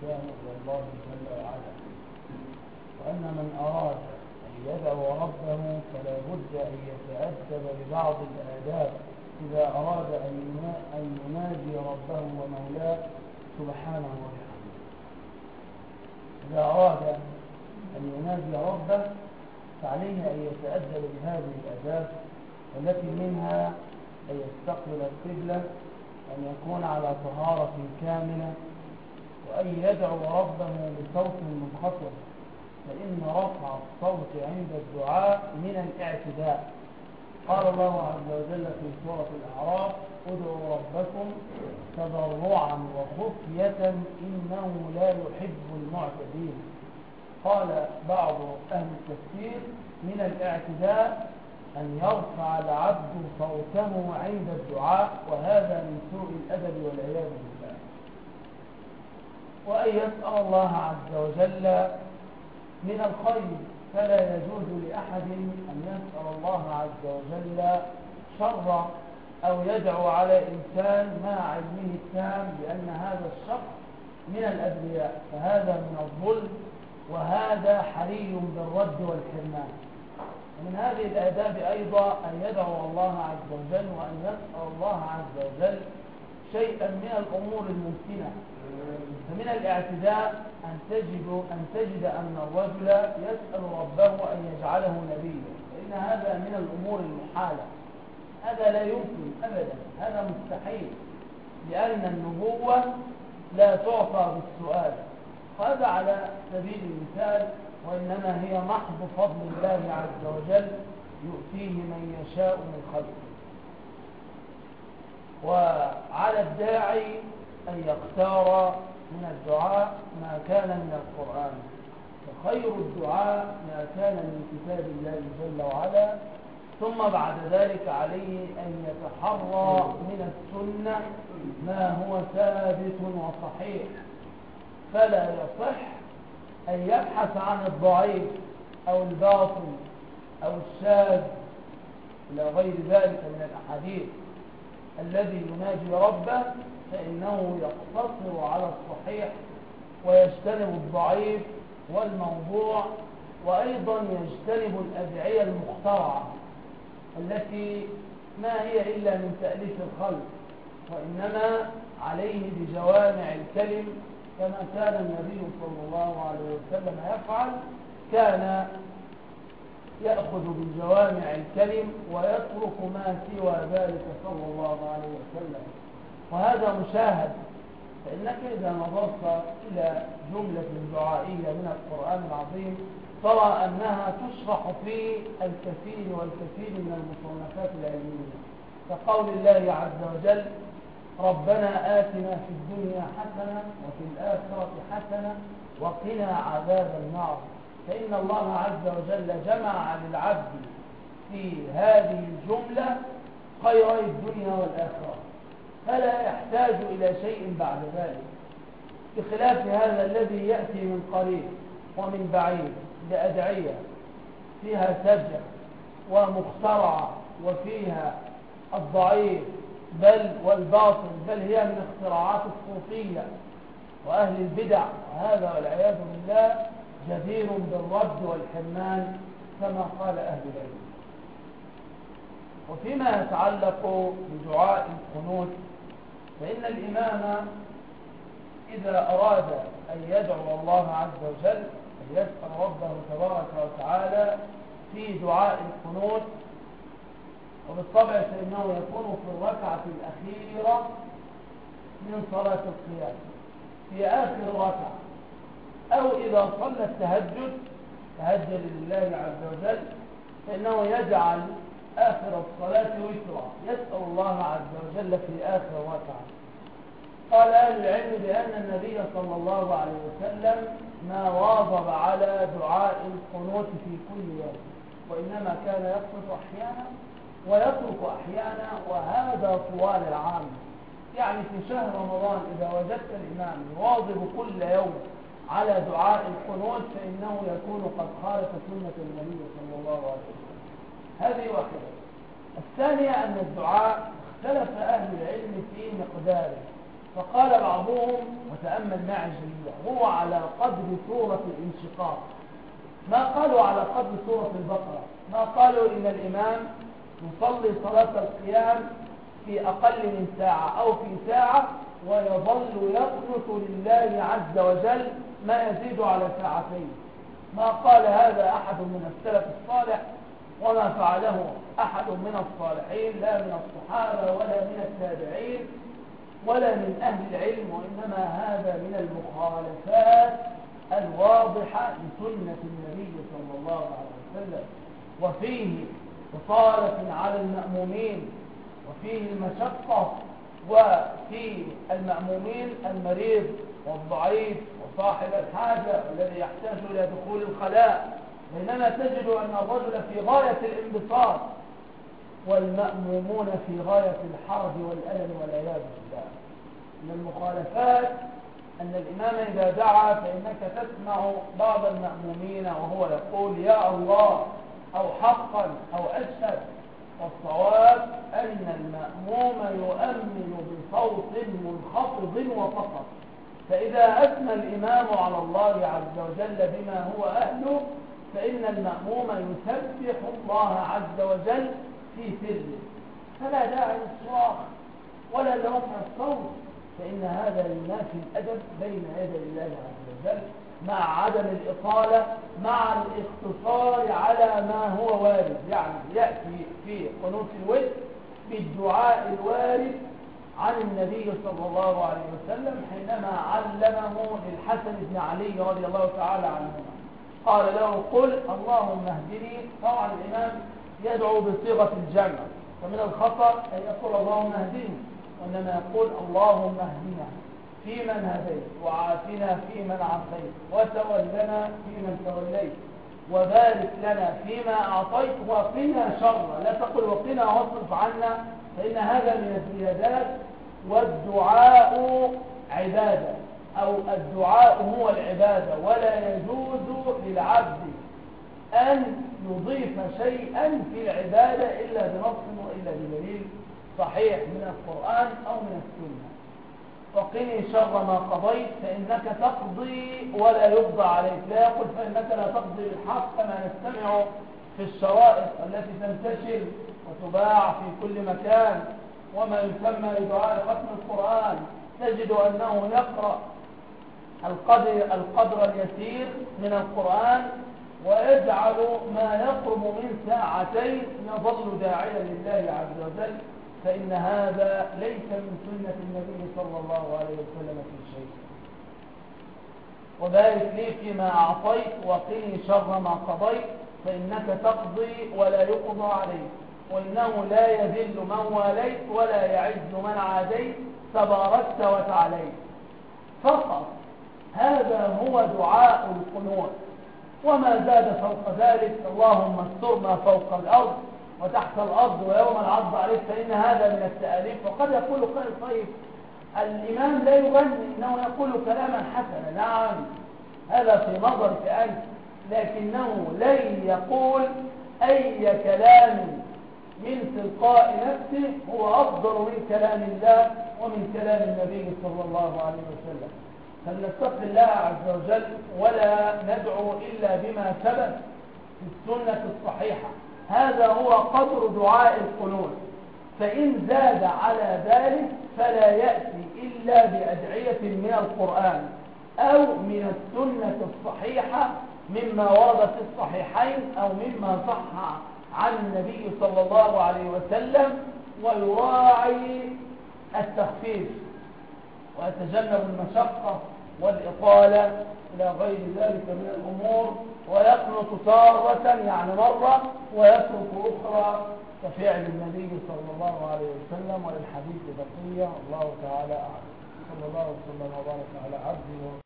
الإنسان إلى الله جل وعلا، وأن من أراد أن يدعو ربه فلا بد أن يتأدب ببعض الآداب إذا أراد أن يناجي ربه ومولاه سبحانه وتعالى. إذا أراد أن يناجي ربه فعليه أن يتأدب بهذه الآداب، التي منها أن يستقبل القبلة، أن يكون على طهارة كاملة، وأن يدعو ربه بصوت منخفض، فإن رفع الصوت عند الدعاء من الاعتداء. قال الله عز وجل في سورة الأعراف: ادعوا ربكم تضرعا وخفية إنه لا يحب المعتدين. قال بعض أهل التفسير: من الاعتداء أن يرفع العبد صوته عند الدعاء، وهذا من سوء الأدب والعياذ بالله. وأن يسأل الله عز وجل من الخير، فلا يجوز لأحد أن يسأل الله عز وجل شر أو يدعو على إنسان مع علمه التام بأن هذا الشخص من الأبرياء، فهذا من الظلم، وهذا حري بالرد والحرمان. ومن هذه الآداب أيضا أن يدعو الله عز وجل وأن يسأل الله عز وجل شيئا من الأمور الممكنة. فمن الاعتداء أن تجد أن الرجل يسأل ربه أن يجعله نبيا، فإن هذا من الأمور المحالة، هذا لا يمكن أبدا، هذا مستحيل، لأن النبوة لا تعطى بالسؤال، هذا على سبيل المثال، وإنما هي محض فضل الله عز وجل يؤتيه من يشاء من خلقه. وعلى الداعي أن يختار من الدعاء ما كان من القرآن، وخير الدعاء ما كان من كتاب الله جل وعلا، ثم بعد ذلك عليه أن يتحرى من السنة ما هو ثابت وصحيح، فلا يصح أن يبحث عن الضعيف أو الباطل أو الشاذ إلى غير ذلك من الأحاديث الذي يناجي ربه، فإنه يقتصر على الصحيح ويجتنب الضعيف والموضوع، وأيضا يجتنب الأدعية المخترعة التي ما هي إلا من تأليف الخلق، وإنما عليه بجوامع الكلم كما كان النبي صلى الله عليه وسلم يفعل، كان يأخذ بجوامع الكلم ويترك ما سوى ذلك صلى الله عليه وسلم، وهذا مشاهد. فإنك إذا نظرت إلى جملة دعائية من القرآن العظيم ترى أنها تشرح في الكثير والكثير من المصنفات العلمية، كقول الله عز وجل: ربنا آتنا في الدنيا حسنة وفي الآخرة حسنة وقنا عذاب النار. فإن الله عز وجل جمع للعبد في هذه الجملة خيري الدنيا والآخرة، فلا يحتاج إلى شيء بعد ذلك، بخلاف هذا الذي يأتي من قريب ومن بعيد بأدعية فيها سجع ومخترعة وفيها الضعيف بل والباطل، بل هي من اختراعات الصوفية وأهل البدع، وهذا والعياذ بالله جدير بالرد والحرمان كما قال أهل العلم. وفيما يتعلق بدعاء القنوت، فإن الإمام إذا أراد أن يدعو الله عز وجل أن يسأل ربه تبارك وتعالى في دعاء القنوت، وبالطبع فإنه يكون في الركعة الأخيرة من صلاة القيام في آخر ركعة، أو إذا صلى التهجد تهجد لله عز وجل، فإنه يجعل آخر الصلاة وترا، يسأل الله عز وجل في آخر ركعة. قال أهل العلم بأن النبي صلى الله عليه وسلم ما واظب على دعاء القنوت في كل يوم، وإنما كان يقصد أحيانا ويترك أحيانا، وهذا طوال العام. يعني في شهر رمضان إذا وجدت الإمام يواظب كل يوم على دعاء القنوت فإنه يكون قد خالف سنة النبي صلى الله عليه وسلم. هذه واحدة. الثانية أن الدعاء اختلف أهل العلم في مقداره، فقال بعضهم، وتأمل معي جيدا، هو على قدر سورة الانشقاق، ما قالوا على قدر سورة البقرة، ما قالوا إن الإمام يصلي صلاة القيام في أقل من ساعة أو في ساعة ويظل يقنط لله عز وجل ما يزيد على ساعتين. ما قال هذا أحد من السلف الصالح، وما فعله أحد من الصالحين، لا من الصحابة ولا من التابعين ولا من أهل العلم، وإنما هذا من المخالفات الواضحة لسنة النبي صلى الله عليه وسلم، وفيه إطالة على المأمومين، وفيه المشقة، وفي المأمومين المريض والضعيف وصاحب الحاجة والذي يحتاج إلى دخول الخلاء، بينما تجد أن الرجل في غاية الانبساط والمأمومون في غاية الحرج والألم والعياذ بالله. من المخالفات أن الإمام إذا دعا فإنك تسمع بعض المأمومين وهو يقول يا الله أو حقا أو أشهد، والصواب أن المأموم يؤمن بصوت منخفض وفقط. فإذا أثنى الإمام على الله عز وجل بما هو أهله فإن المأموم يسبح الله عز وجل في سره، فلا داعي للصراخ ولا لرفع الصوت، فإن هذا ينافي الأدب بين يدي الله عز وجل، مع عدم الإطالة، مع الاقتصار على ما هو وارد. يعني يأتي في قنوت الوتر بالدعاء الوارد عن النبي صلى الله عليه وسلم حينما علمه للحسن بن علي رضي الله تعالى عنهما، قال له قل اللهم اهدني. طبعا الإمام يدعو بصيغة الجمع، فمن الخطأ أن يقول اللهم اهدني، وإنما يقول اللهم اهدنا فيمن هديت، وعافنا فيمن عافيت، وتولنا فيمن توليت، وبارك لنا فيما أعطيت، وقنا شر. لا تقل وقنا واصرف عنا، فإن هذا من الزيادات، والدعاء عبادة، أو الدعاء هو العبادة، ولا يجوز للعبد أن يضيف شيئا في العبادة إلا بنص وإلا بدليل صحيح من القرآن أو من السنة. وقني شر ما قضيت فإنك تقضي ولا يقضى عليك، لا يقول فإنك لا تقضي بالحق كما نستمع في الشرائط التي تنتشر وتباع في كل مكان، وما يسمى بدعاء ختم القرآن، تجد أنه يقرأ القدر اليسير من القرآن ويجعل ما يقرب من ساعتين يظل داعيا لله عز وجل، فإن هذا ليس من سنة النبي صلى الله عليه وسلم في شيء. وبارك لي فيما أعطيت وقني شر ما قضيت فإنك تقضي ولا يقضى عليك، وإنه لا يذل من واليت ولا يعز من عاديت، تباركت وتعاليت. فقط هذا هو دعاء القنوت، وما زاد فوق ذلك اللهم استرنا فوق الأرض وتحت الأرض ويوم العرض عليك، فإن هذا من التأليف. وقد يقول قائل طيب الإمام لا يغني، إنه يقول كلاما حسنا. نعم هذا في نظرك أنت، لكنه لن يقول أي كلام من تلقاء نفسه هو أفضل من كلام الله ومن كلام النبي صلى الله عليه وسلم. فلنتق الله عز وجل ولا ندعو إلا بما ثبت في السنة الصحيحة. هذا هو قدر دعاء القنوت، فإن زاد على ذلك فلا يأتي إلا بأدعية من القرآن أو من السنة الصحيحة مما ورد في الصحيحين أو مما صح عن النبي صلى الله عليه وسلم، ويراعي التخفيف ويتجنب المشقة والإطالة إلى غير ذلك من الأمور، ويقنط تارة يعني مرة ويترك أخرى كفعل النبي صلى الله عليه وسلم. وللحديث بقية، الله تعالى أعلم. صلى الله وسلم وبارك على عبده